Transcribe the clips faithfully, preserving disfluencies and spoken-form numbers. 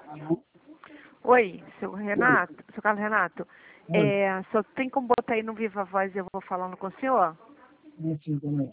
Oi, seu Renato, seu Carlos Renato. Oi. É, só tem como botar aí no Viva Voz e eu vou falando com o senhor? Assim também.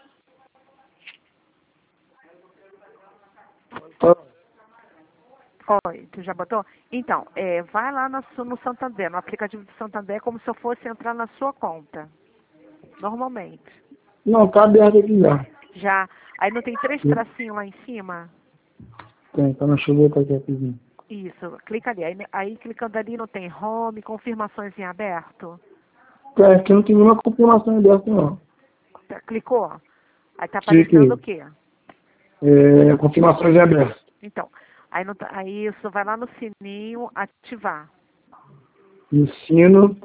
Oi, tu já botou? Então, é, vai lá no, su- no Santander, no aplicativo do Santander, como se eu fosse entrar na sua conta. Normalmente. Não, tá aberto aqui já. Já. Aí não tem três tracinhos lá em cima? Tem, tá na chuva tá aqui rapidinho. Isso, clica ali. Aí, aí clicando ali não tem home, confirmações em aberto. É, aqui não tem nenhuma confirmação aberta não. Tá, clicou? Aí tá aparecendo o Cliquei. quê? É, confirmações abertas. Então, aí, não tá, aí isso vai lá no sininho ativar. Ensino.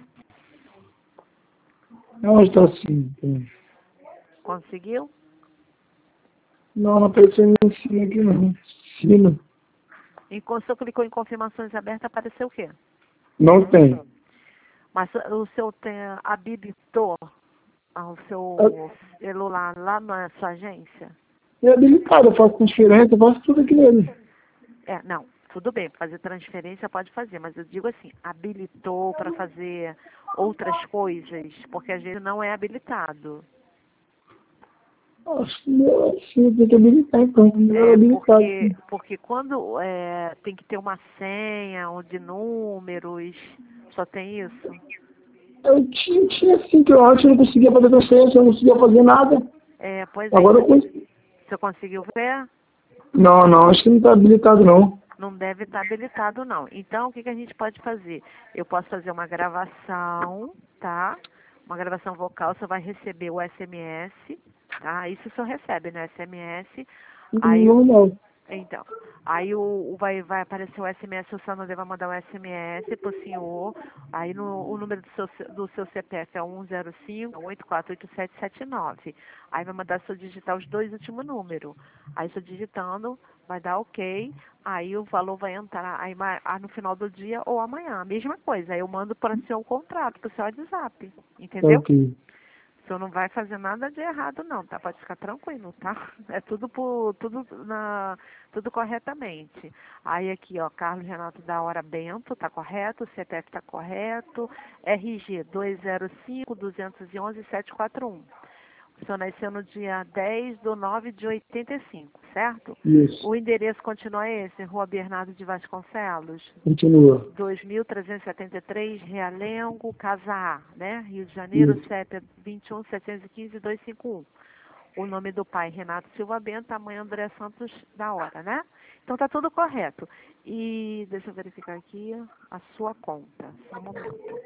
Onde tá assim? Tem. Conseguiu? Não, não apareceu nenhum ensino aqui não. Ensino. Enquanto você clicou em confirmações abertas, apareceu o quê? Não tem. Mas o seu tem, habilitou o É seu celular lá na sua agência? é habilitado, eu faço transferência, eu faço tudo aqui nele. É, não, tudo bem, fazer transferência pode fazer, mas eu digo assim, habilitou para fazer outras coisas, porque às vezes não é habilitado. Acho que meu, assim, tem que habilitar então. Meu era É, habilitado, porque, sim. porque quando é, tem que ter uma senha ou de números, só tem isso? Eu tinha, tinha assim, que eu antes não conseguia fazer transferência, eu não conseguia fazer nada. É, pois é, Agora isso, eu consigo. você conseguiu ver? Não, não, acho que não tá habilitado não. Não deve estar habilitado, não. Então, o que, que a gente pode fazer? Eu posso fazer uma gravação, tá? Uma gravação vocal, você vai receber o S M S, tá? Isso o senhor recebe, né? S M S. Aí, Normal. então, aí o, o vai, vai aparecer o S M S, o Santander vai mandar um S M S pro senhor. Aí no, o número do seu, do seu C P F é um zero cinco, oito quatro oito sete sete nove. Aí vai mandar seu digitar os dois últimos números. Aí seu digitando, vai dar ok. Aí o valor vai entrar aí, ma- ah, no final do dia ou amanhã. A mesma coisa. Aí eu mando para o seu contrato, para o seu WhatsApp. Entendeu? Ok. O senhor não vai fazer nada de errado não, tá? Pode ficar tranquilo, tá? É tudo por, tudo na, tudo corretamente. Aí aqui, ó, Carlos Renato da Hora Bento, tá correto? C P F tá correto. R G dois zero cinco, dois um um, sete quatro um. O senhor nasceu no dia dez de nove de oitenta e cinco, certo? Isso. O endereço continua esse, Rua Bernardo de Vasconcelos, Continua. dois mil trezentos e setenta e três, Realengo, Casa A, né? Rio de Janeiro, Isso. C E P é vinte e um, setecentos e quinze, duzentos e cinquenta e um. O nome do pai, Renato Silva Bento, a mãe, André Santos da Hora, né? Então tá tudo correto. E deixa eu verificar aqui a sua conta, só um momento.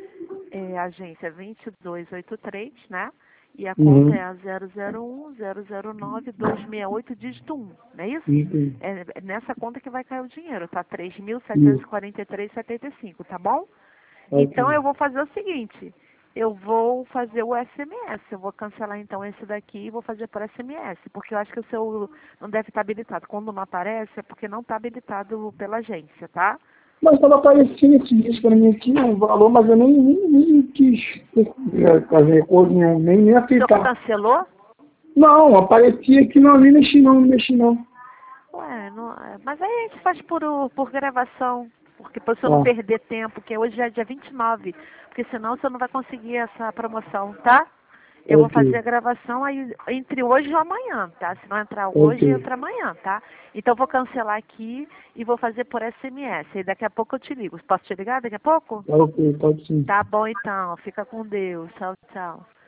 É, agência vinte e dois oitenta e três, né? E a conta Uhum. é a zero zero um, zero zero nove, dois seis oito, dígito um, não é isso? Isso. É é nessa conta que vai cair o dinheiro, tá? três mil setecentos e Isso. quarenta e três vírgula setenta e cinco, tá bom? Então Ok. eu vou fazer o seguinte, eu vou fazer o S M S, eu vou cancelar então esse daqui e vou fazer por S M S, porque eu acho que o seu não deve estar habilitado. Quando não aparece é porque não está habilitado pela agência, tá? Mas estava aparecendo esse disco para mim aqui, um valor, mas eu nem, nem, nem quis é, fazer coisa nenhuma, nem, nem O senhor aceitar. cancelou? Não, aparecia aqui, não, nem mexi não, não mexi não. Ué, não, é, mas aí a gente faz por, o- por gravação, porque para o senhor não Ó, perder tempo, porque hoje já é dia vinte e nove, porque senão o senhor não vai conseguir essa promoção, tá? Eu vou fazer a ok, gravação aí entre hoje e amanhã, tá? Se não entrar hoje, ok, entra amanhã, tá? Então eu vou cancelar aqui e vou fazer por S M S. E daqui a pouco eu te ligo. Posso te ligar daqui a pouco? tá ok, pode sim. Tá bom então. Fica com Deus. Tchau, tchau.